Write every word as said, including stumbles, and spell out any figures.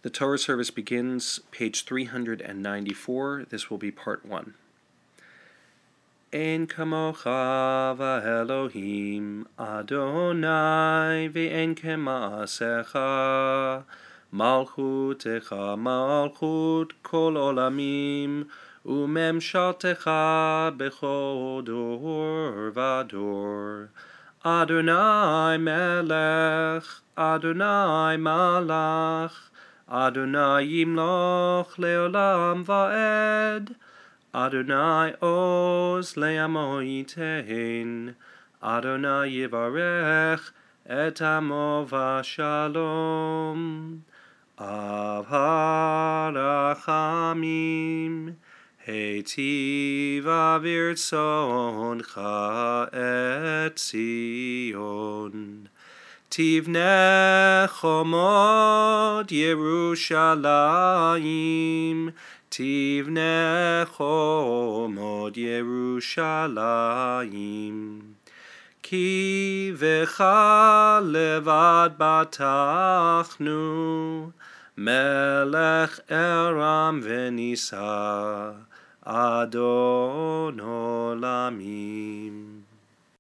The Torah service begins page three hundred ninety-four. This will be part one. Ein kamocha v'Elohim Adonai ve'en kema'asecha malchutecha malchut kol olamim umemshaltecha bechol dor v'dor. Adonai melech, Adonai malach, Adonai yimloch leolam va'ed, Adonai oz le'amo yitein, Adonai yivarech et amo v'shalom. Av harachamim, heitiv avirtzoncha et Zion. Tivneh chomot Yerushalayim, Tivneh chomot Yerushalayim. Ki v'cha levad batachnu, Melech Eram v'nisa, Adon olamim.